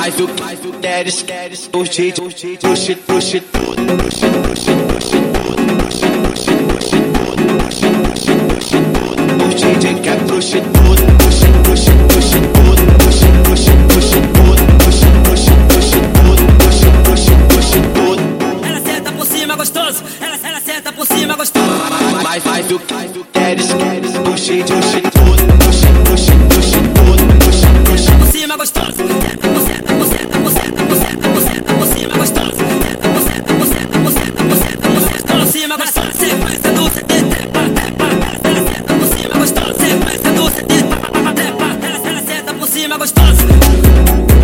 Mas tu queres puxe tudo, puxe tudo. O DJ quer puxe tudo, puxe tudo, puxe tudo. Ela senta por cima gostoso, ela senta por cima gostoso. Mas tu queres puxe tudo, puxe tudo. Por cima gostoso, senta por cima gostoso. Por cima gostoso, sequência do CD, ela senta por cima gostoso, sequência do CD, ela senta por cima gostoso.